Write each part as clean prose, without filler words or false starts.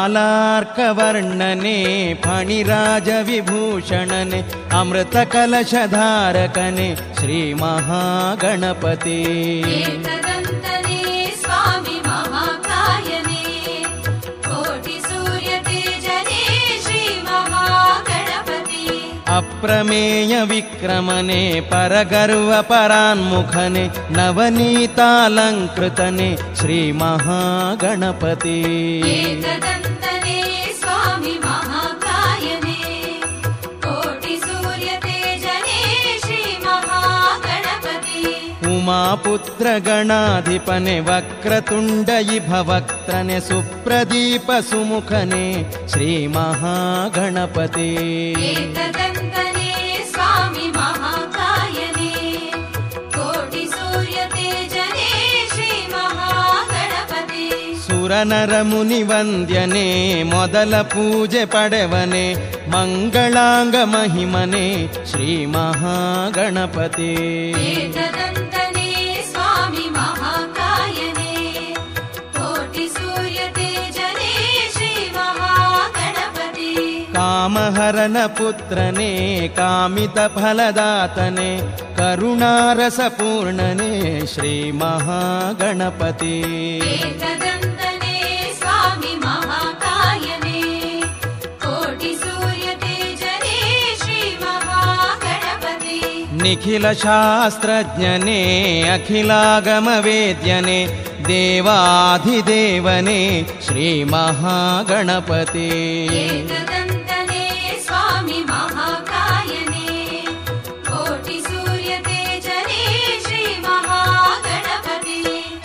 ಬಾಲಾರ್ಕವರ್ಣನೆ ಫಣಿರಾಜ ವಿಭೂಷಣನೆ ಅಮೃತ ಕಲಶಧಾರಕನೆ ಶ್ರೀ ಮಹಾಗಣಪತಿ. ಏಕದಂತನೇ ಸ್ವಾಮಿ ಮಹಾಕಾಯನೇ ಕೋಟಿ ಸೂರ್ಯ ತೇಜನೇ ಶ್ರೀ ಮಹಾಗಣಪತಿ. ಅಪ್ರಮೇಯ ವಿಕ್ರಮನೆ ಪರಗರ್ವ ಪರಾನ್ಮುಖನೆ ನವನೀತಾಲಂಕೃತನೆ ಶ್ರೀ ಮಹಾಗಣಪತಿ. ಏಕದಂತನೇ ಸ್ವಾಮಿ ಮಹಾಕಾಯನೇ ಕೋಟಿ ಸೂರ್ಯ ತೇಜನೇ ಶ್ರೀ ಮಹಾಗಣಪತಿ. ಉಮಾಪುತ್ರ ಗಣಾಧಿಪನೆ ವಕ್ರತುಂಡ ಇಭವಕ್ತ್ರನೆ ಸುಪ್ರದೀಪ ಸುಮುಖನೆ ಶ್ರೀ ಮಹಾಗಣಪತಿ. ಏಕದಂತನೇ ಸ್ವಾಮಿ ಮಹಾಕಾಯನೇ ಕೋಟಿ ಸೂರ್ಯ ತೇಜನೇ ಶ್ರೀ ಮಹಾಗಣಪತಿ. ಸುರನರ ಮುನಿವಂದ್ಯನೆ ಮೊದಲ ಪೂಜೆ ಪಡೆವನೆ ಮಂಗಳಾಂಗ ಮಹಿಮನೆ ಶ್ರೀ ಮಹಾಗಣಪತಿ. ಏಕದಂತನೇ ಸ್ವಾಮಿ ಮಹಾಕಾಯನೇ ಕೋಟಿ ಸೂರ್ಯ ತೇಜನೇ ಶ್ರೀ ಮಹಾಗಣಪತಿ. ಕಾಮಹರನ ಪುತ್ರನೇ ಕಾಮಿತ ಫಲದಾತನೆ ಕರುಣಾರಸ ಪೂರ್ಣನೆ ಶ್ರೀ ಮಹಾಗಣಪತಿ. ಏಕದಂತನೇ ಸ್ವಾಮಿ ಮಹಾಕಾಯನೇ ಕೋಟಿ ಸೂರ್ಯ ತೇಜನೇ ಶ್ರೀ ಮಹಾಗಣಪತಿ. ನಿಖಿಲ ಶಾಸ್ತ್ರಜ್ಞನೆ ಅಖಿಲಾಗಮ ವೇದ್ಯನೆ ದೇವಾಧಿದೇವನೆ ಶ್ರೀ ಮಹಾಗಣಪತಿ. ಏಕದಂತನೇ ಸ್ವಾಮಿ ಮಹಾಕಾಯನೇ ಕೋಟಿ ಸೂರ್ಯ ತೇಜನೇ ಶ್ರೀ ಮಹಾಗಣಪತಿ.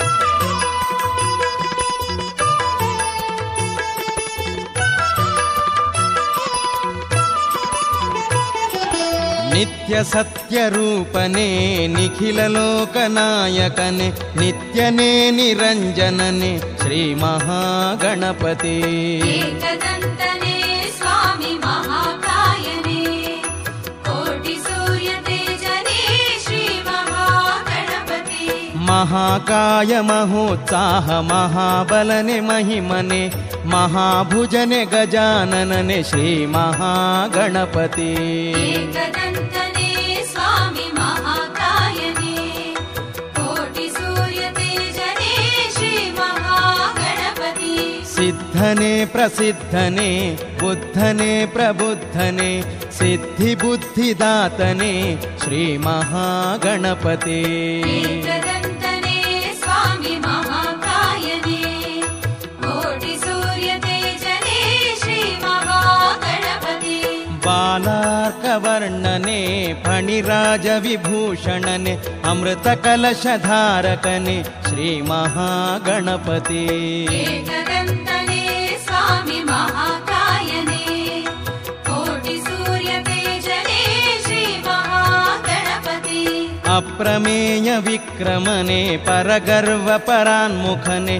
ನಿತ್ಯ ಸತ್ಯ ರೂಪನೆ ನಿಖಿಲ ಲೋಕನಾಯಕನೆ ನಿತ್ಯನೇ ನಿರಂಜನನೆ ಶ್ರೀ ಮಹಾಗಣಪತಿ. ಏಕದಂತನೇ ಸ್ವಾಮಿ ಮಹಾಕಾಯನೇ ಕೋಟಿ ಸೂರ್ಯ ತೇಜನೇ ಶ್ರೀ ಮಹಾಗಣಪತಿ. ಮಹಾಕಾಯ ಮಹೋತ್ಸಾಹ ಮಹಾಬಲನೆ ಮಹಿಮನೆ ಮಹಾಭುಜನೆ ಗಜಾನನನೆ ಶ್ರೀ ಮಹಾಗಣಪತಿ. ಏಕದಂತನೇ ಸ್ವಾಮಿ ಮಹಾಕಾಯನೇ ಕೋಟಿ ಸೂರ್ಯ ತೇಜನೇ ಶ್ರೀ ಮಹಾಗಣಪತಿ. ಸಿದ್ಧನೆ ಪ್ರಸಿದ್ಧನೆ ಬುದ್ಧನೆ ಪ್ರಬುದ್ಧನೆ ಸಿದ್ಧಿ ಬುದ್ಧಿದಾತನೆ ಶ್ರೀ ಮಹಾಗಣಪತಿ. ಏಕದಂತನೇ ಸ್ವಾಮಿ ಮಹಾಕಾಯನೇ ಕೋಟಿ ಸೂರ್ಯ ತೇಜನೇ ಶ್ರೀ ಮಹಾಗಣಪತಿ. ಬಾಲಾರ್ಕವರ್ಣನೆ ಫಣಿರಾಜ ವಿಭೂಷಣನೆ ಅಮೃತ ಕಲಶಧಾರಕನೆ ಶ್ರೀ ಮಹಾಗಣಪತಿ. ಏಕದಂತನೇ ಸ್ವಾಮಿ ಮಹಾಕಾಯನೇ ಕೋಟಿ ಸೂರ್ಯ ತೇಜನೇ ಶ್ರೀ ಮಹಾಗಣಪತಿ. ಅಪ್ರಮೇಯ ವಿಕ್ರಮನೆ ಪರಗರ್ವ ಪರಾನ್ಮುಖನೆ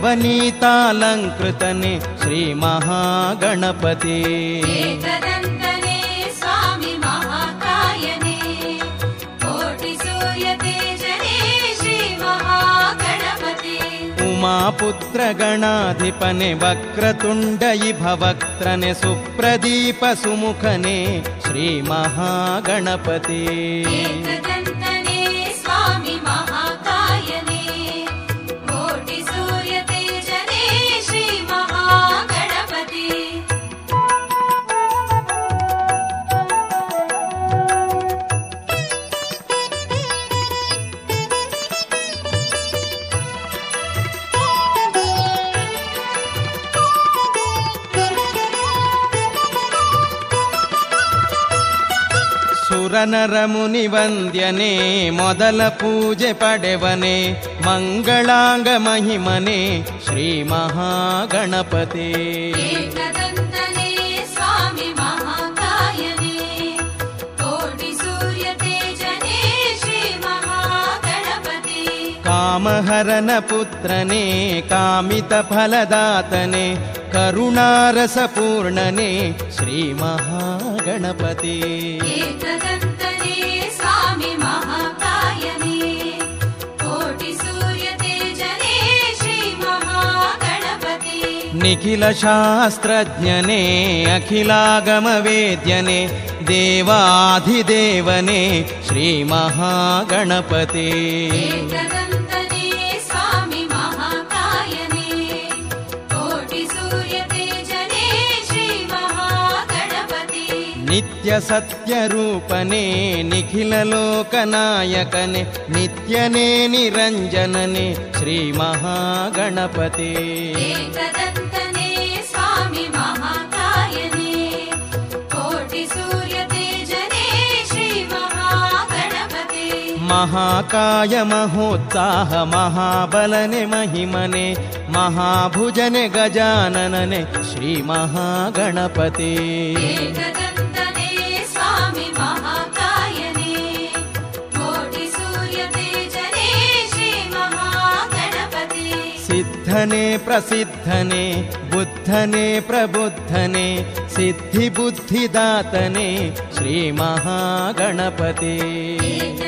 ನವನೀತಾಲಂಕೃತನೆ ಶ್ರೀ ಮಹಾಗಣಪತಿ. ಏಕದಂತನೇ ಸ್ವಾಮಿ ಮಹಾಕಾಯನೇ ಕೋಟಿ ಸೂರ್ಯ ತೇಜನೇ ಶ್ರೀ ಮಹಾಗಣಪತಿ. ಉಮಾಪುತ್ರ ಗಣಾಧಿಪನೆ ವಕ್ರತುಂಡ ಇಭವಕ್ತ್ರನೆ ಸುಪ್ರದೀಪ ಸುಮುಖನೆ ಶ್ರೀ ಮಹಾಗಣಪತಿ. ಏಕದಂತನೇ ಸ್ವಾಮಿ ಮಹಾಕಾಯನೇ ಕೋಟಿ ಸೂರ್ಯ ತೇಜನೇ ಶ್ರೀ ಮಹಾಗಣಪತಿ. ಸುರನರ ಮುನಿವಂದ್ಯನೆ ಮೊದಲ ಪೂಜೆ ಪಡೆವನೆ ಮಂಗಳಾಂಗ ಮಹಿಮನೆ ಶ್ರೀ ಮಹಾಗಣಪತಿ. ಏಕದಂತನೇ ಸ್ವಾಮಿ ಮಹಾಕಾಯನೇ ಕೋಟಿ ಸೂರ್ಯ ತೇಜನೇ ಶ್ರೀ ಮಹಾಗಣಪತಿ. ಕಾಮಹರನ ಪುತ್ರನೇ ಕಾಮಿತ ಫಲದಾತನೆ ಕರುಣಾರಸ ಪೂರ್ಣನೆ ಶ್ರೀ ಮಹಾಗಣಪತಿ. ಏಕದಂತನೇ ಸ್ವಾಮಿ ಮಹಾಕಾಯನೇ ಕೋಟಿ ಸೂರ್ಯ ತೇಜನೇ ಶ್ರೀ ಮಹಾಗಣಪತಿ. ನಿಖಿಲ ಶಾಸ್ತ್ರಜ್ಞನೇ ಅಖಿಲಾಗಮವೇದ್ಯನೇ ದೇವಾಧಿದೇವನೇ ಶ್ರೀ ಮಹಾಗಣಪತಿ. ಏಕದಂತನೇ ಸ್ವಾಮಿ ಮಹಾಕಾಯನೇ ಕೋಟಿ ಸೂರ್ಯ ತೇಜನೇ ಶ್ರೀ ಮಹಾಗಣಪತಿ. ನಿತ್ಯ ಸತ್ಯ ರೂಪನೇ ನಿಖಿಲ ಲೋಕನಾಯಕನೇ ನಿತ್ಯನೇ ನಿರಂಜನನೇ ಶ್ರೀ ಮಹಾಗಣಪತಿ. ಏಕದಂತನೇ ಸ್ವಾಮಿ ಮಹಾಕಾಯನೇ ಕೋಟಿ ಸೂರ್ಯ ತೇಜನೇ ಶ್ರೀ ಮಹಾಗಣಪತಿ. ಮಹಾಕಾಯ ಮಹೋತ್ಸಾಹ ಮಹಾಬಲನೆ ಮಹಿಮನೆ ಮಹಾಭುಜನೆ ಗಜಾನನನೆ ಶ್ರೀ ಮಹಾಗಣಪತಿ. ಏಕದಂತನೇ ಸ್ವಾಮಿ ಮಹಾಕಾಯನೇ ಕೋಟಿ ಸೂರ್ಯ ತೇಜನೇ ಶ್ರೀ ಮಹಾಗಣಪತಿ. ಸಿದ್ಧನೆ ಪ್ರಸಿದ್ಧನೆ ಬುದ್ಧನೆ ಪ್ರಬುದ್ಧನೆ ಸಿದ್ಧಿ ಬುದ್ಧಿದಾತನೆ ಶ್ರೀ ಮಹಾಗಣಪತಿ.